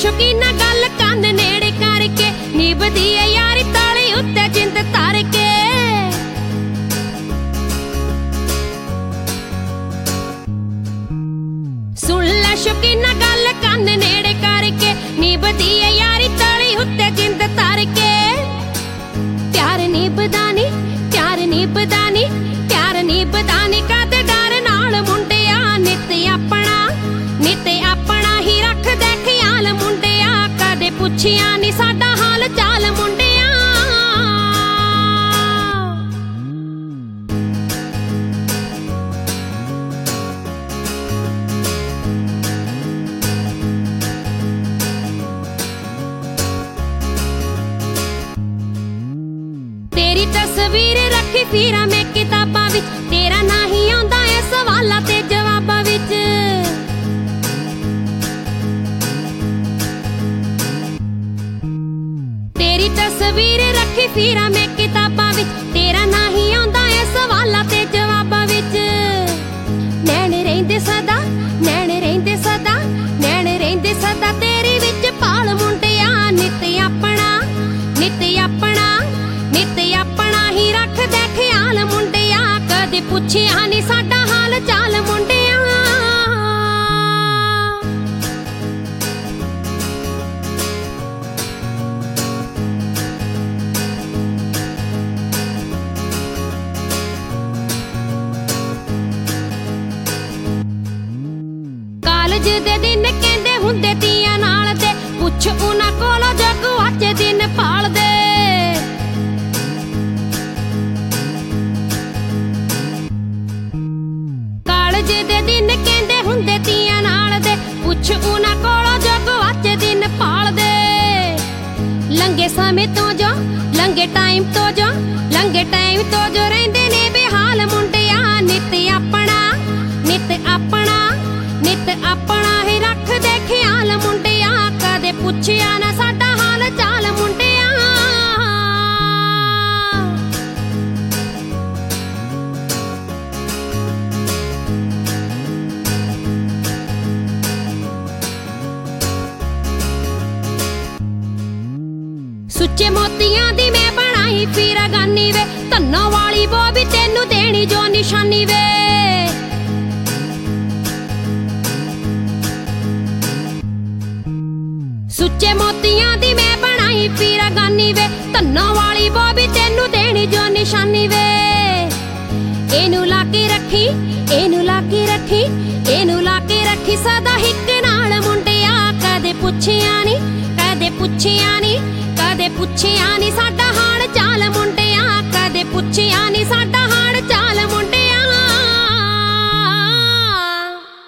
ਸ਼ੌਕੀਨਾ ਗੱਲ ਕੰਨ ਨੇੜੇ ਕਰਕੇ ਨਿਭਦੀ ਏ ਯਾਰੀ ਤਾਲੀ ਉੱਤੇ ਜਿੰਦ ਧਰ ਕੇ। ਸੁਣ ਲੈ ਸ਼ੌਕੀਨਾ ਗੱਲ ਕੰਨ ਨੇੜੇ ਕਰਕੇ ਨਿਭਦੀ ਏ ਯਾਰੀ ਤਾਲੀ ਉੱਤੇ ਜਿੰਦ ਧਰ ਕੇ। ਪਿਆਰ ਨਿਭਦਾ ਨੀ ਪਿਆਰ ਨਿਭਦਾ ਨੀ ਪਿਆਰ ਨਿਭਦਾ ਨੀ ਕਦੇ ਡਰ ਨਾਲ ਮੁੰਡਿਆ ਨਿੱਤ ਆਪਣਾ ਹੀ ਰੱਖਦੇ ਖਿਆਲ ਮੁੰਡਿਆ ਕਦੇ ਪੁੱਛਿਆ ਨੀ ਸਾਡਾ ਹਾਲ ਚਾਲ ਮੁੰਡਿਆ। ਤੇਰੀ ਤਸਵੀਰ ਰੱਖੀ ਫੀਰਾਂ ਮੈਂ ਕਿਤਾਬਾਂ ਵਿੱਚ ਤੇਰਾ ਨਾਂ ਹੀ ਆਉਂਦਾ ਏ ਸਵਾਲਾਂ ਤੇ ਜਵਾਬਾਂ ਵਿੱਚ। ਤੇਰੀ ਤਸਵੀਰ ਰੱਖੀ ਫੀਰਾਂ ਮੈਂ ਕਿਤਾਬਾਂ ਵਿੱਚ ਤੇਰਾ ਨਾਂ ਹੀ ਆਉਂਦਾ ਏ ਸਵਾਲਾਂ ਤੇ ਜਵਾਬਾਂ ਵਿੱਚ। ਨੈਣ ਰਹਿੰਦੇ ਸਦਾ ਨੈਣ ਰਹਿੰਦੇ ਸਦਾ ਨੈਣ ਰਹਿੰਦੇ ਸਦਾ ਤੇਰੀ ਵਿੱਚ ਭਾਲ ਮੁੰਡਿਆ ਨਿੱਤ ਆਪਣਾ ਹੀ ਰੱਖਦੇ ਖਿਆਲ ਮੁੰਡਿਆ ਕਦੇ ਪੁੱਛਿਆ ਨੀ ਸਾਡਾ ਹਾਲ ਚਾਲ ਮੁੰਡਿਆ। ਕਾਲਜ ਦੇ ਦਿਨ ਕਹਿੰਦੇ ਹੁੰਦੇ ਤੀਆਂ ਨਾਲ ਤੇ ਪੁੱਛ ਉਹਨਾਂ ਕੋਲੋਂ ਜੋ ਗੁਆਚੇ ਦਿਨ ਭਾਲਦੇ। ਕਾਲਜ ਦੇ ਦਿਨ ਕਹਿੰਦੇ ਹੁੰਦੇ ਤੀਆਂ ਨਾਲ ਦੇ ਪੁੱਛ ਉਹਨਾਂ ਕੋਲੋਂ ਜੋ ਗੁਆਚੇ ਦਿਨ ਭਾਲਦੇ। ਲੰਘੇ ਸਮੇਂ ਤੋਂ ਜੋ ਲੰਘੇ ਟਾਈਮ ਤੋਂ ਜੋ ਰਹਿੰਦੇ ਨੇ ਬੇਹਾਲ ਮੁੰਡਿਆ ਨਿੱਤ ਆਪਣਾ ਹੀ ਰੱਖਦੇ ਖਿਆਲ ਮੁੰਡਿਆ ਕਦੇ ਪੁੱਛਿਆ ਨਾ ਸਾਡਾ ਹਾਲ ਚਾਲ ਮੁੰਡਿਆ। ਸੁੱਚੇ ਮੋਤੀਆਂ ਦੀ ਮੈਂ ਬਣਾਈ ਫੀਰਾਗਾਨੀ ਵੇ ਧੰਨੋਂ ਵਾਲੀ ਬੋਬੀ ਤੈਨੂੰ ਦੇਣੀ ਜੋ ਨਿਸ਼ਾਨੀ ਵੇ। ਸੁੱਚੇ ਮੋਤੀਆਂ ਦੀ ਮੈਂ ਬਣਾਈ ਫੀਰਾਗਾਨੀ ਵੇ ਧੰਨੋਂ ਵਾਲੀ ਬੋਬੀ ਤੈਨੂੰ ਦੇਣੀ ਜੋ ਨਿਸ਼ਾਨੀ ਵੇ। ਇਹਨੂੰ ਲਾ ਕੇ ਰੱਖੀ ਇਹਨੂੰ ਲਾ ਕੇ ਰੱਖੀ ਇਹਨੂੰ ਲਾ ਕੇ ਰੱਖੀ ਸਦਾ ਹਿੱਕ ਨਾਲ ਮੁੰਡਿਆ ਕਦੇ ਪੁੱਛਿਆ ਨੀ ਕਦੇ ਪੁੱਛਿਆ ਨੀ ਸਾਡਾ